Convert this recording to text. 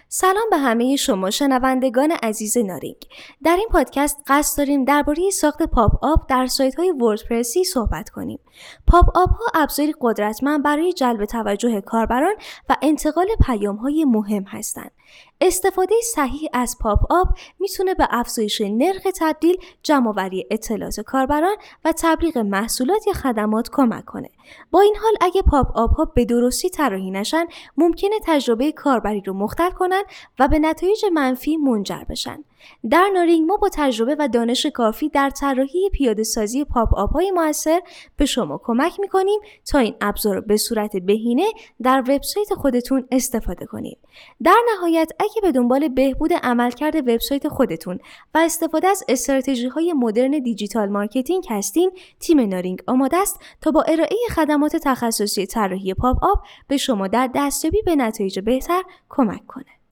سلام به همه شما شنوندگان عزیز نارینگ. در این پادکست قصد داریم درباره ساخت پاپ آپ در سایت‌های وردپرسی صحبت کنیم. پاپ آپ‌ها ابزاری قدرتمند برای جلب توجه کاربران و انتقال پیام‌های مهم هستند. استفاده صحیح از پاپ آپ میتونه به افزایش نرخ تبدیل، جمع‌آوری اطلاعات کاربران و تبلیغ محصولات یا خدمات کمک کنه. با این حال اگه پاپ آپ ها به درستی طراحی نشن، ممکنه تجربه کاربری رو مختل کنن و به نتایج منفی منجر بشن. در نارینگ ما با تجربه و دانش کافی در طراحی پیاده سازی پاپ آپ های موثر به شما کمک میکنیم تا این ابزار به صورت بهینه در وبسایت خودتون استفاده کنید. در نهایت اگه به دنبال بهبود عملکرد وبسایت خودتون و استفاده از استراتژی‌های مدرن دیجیتال مارکتینگ هستین، تیم نارینگ آماده است تا با ارائه خدمات تخصصی طراحی پاپ آپ به شما در دستیابی به نتایج بهتر کمک کنه.